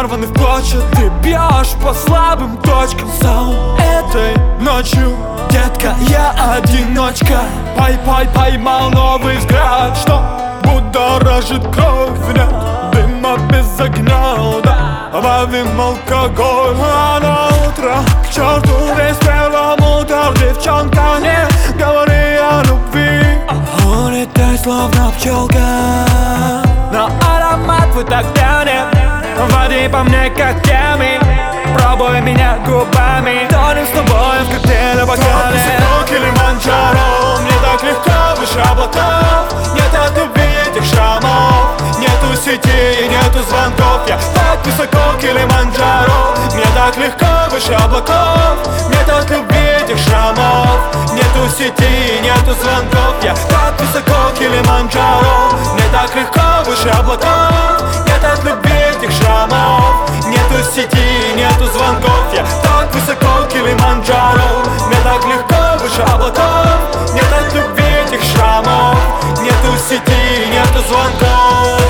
разорваны в клочья. Ты бьешь по слабым точкам. За этой ночью, детка, я одиночка. Поймал новый взгляд, что будоражит кровь. Нет дыма без огня, да, ловим алкоголь. А на утро, к черту весь перламутр. Девчонка, не говори о любви. Улетай, словно пчелка. Но аромат твой так тянет. Води по мне, как камень. Пробуй меня губами. Тонем с тобой в коктейле бокале. Высоко Килиманджаро. Мне так легко выше облаков. Нет от любви этих шрамов. Нету сети и нету звонков. Я так высоко Килиманджаро. Мне так легко выше облаков. Нет от любви этих шрамов. Нету сети и нету звонков. Я так высоко Килиманджаро. Мне так легко выше облаков. Нет от любви этих шрамов. Нету сети, нету звонков. Я так высоко Килиманджаро. Мне так легко выше облаков. Нет от любви этих шрамов. Нету сети, нету звонков.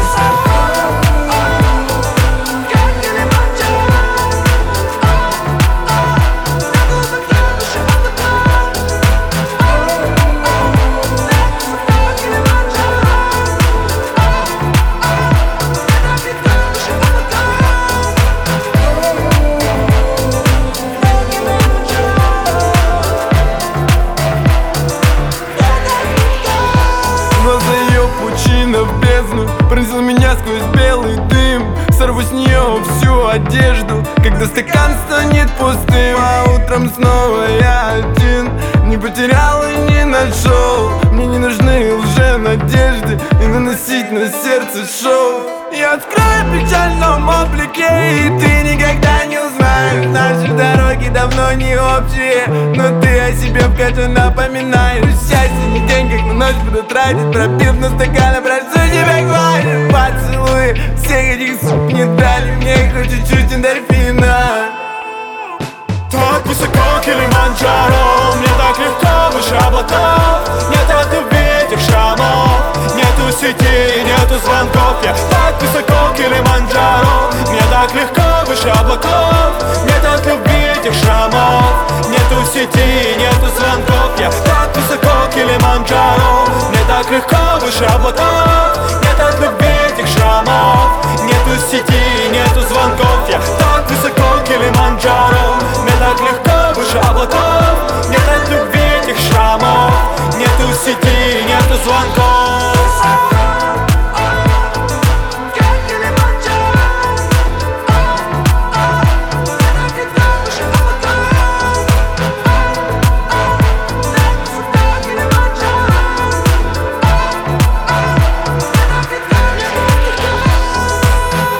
В бездну пронзил меня сквозь белый дым. Сорву с нее всю одежду, когда стакан станет пустым. А утром снова я один, не потерял и не нашел. Мне не нужны лже-надежды и наносить на сердце шоу. Я открою в печальном облике, и ты никогда не узнаешь. Наши дороги давно не общие, но ты о себе в каждом напоминаешь. Счастье не день, как на ночь буду тратить, пропив на стаканы, прошу тебя, хватит. Поцелуи всех этих суп не дали мне хоть чуть-чуть эндорфина. Так высоко Килиманджаро. Мне так легко выше облаков. Нет от любви этих шрамов. Нету сети, нету звонков. Я так высоко Килиманджаро. Мне так легко выше облаков. Нет от любви этих шрамов. Нету сети, нету звонков. Я так высоко Килиманджаро. Мне так легко выше облаков. Нет от любви этих шрамов. Нету сети, нету звонков. Я так высоко Килиманджаро. Мне так легко выше облаков. Нет от любви этих шрамов. Нету сети, нету звонков.